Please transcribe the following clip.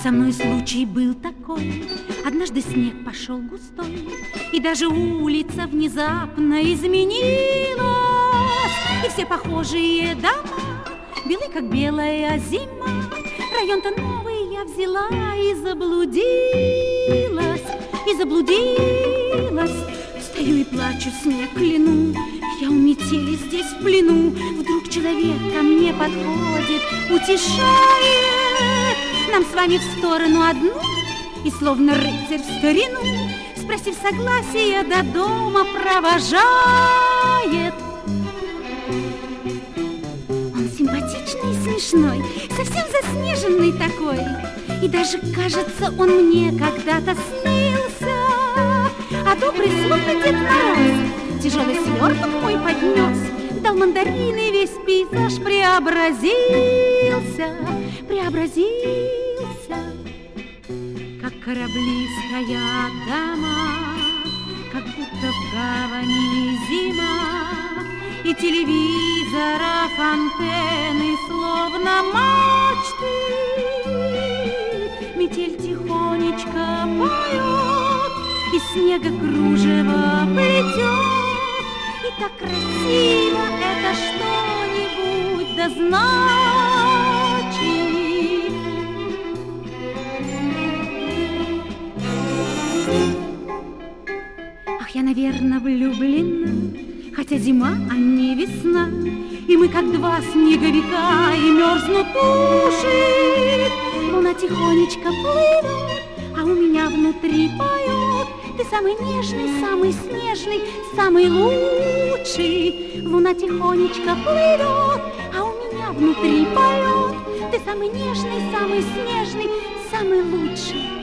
со мной случай был такой. Однажды снег пошел густой, и даже улица внезапно изменилась. И все похожие дома белы, как белая зима. Район-то новый я взяла и заблудилась, и заблудилась. Стою и плачу, снег кляну, я у метели здесь в плену. Вдруг человек ко мне подходит, утешает. Нам с вами в сторону одну, и словно рыцарь в старину, спросив согласия, до дома провожает. Он симпатичный и смешной, совсем заснеженный такой, и даже, кажется, он мне когда-то снился. А добрый словно Дед Мороз тяжелый сверток мой поднес, дал мандарины, весь пейзаж преобразился, преобразился. Как корабли стоят дома, как будто в гавани зима, и телевизоров антенны словно мачты. Метель тихонечко поет, из снега кружево плетет. И так красиво это что-нибудь да значит. Ах, я, наверное, влюблена, хотя зима, а не весна. И мы, как два снеговика, и мерзнут уши. Луна тихонечко плывет, а у меня внутри поет. Ты самый нежный, самый снежный, самый лучший. Луна тихонечко плывет, а у меня внутри поет. Ты самый нежный, самый снежный, самый лучший.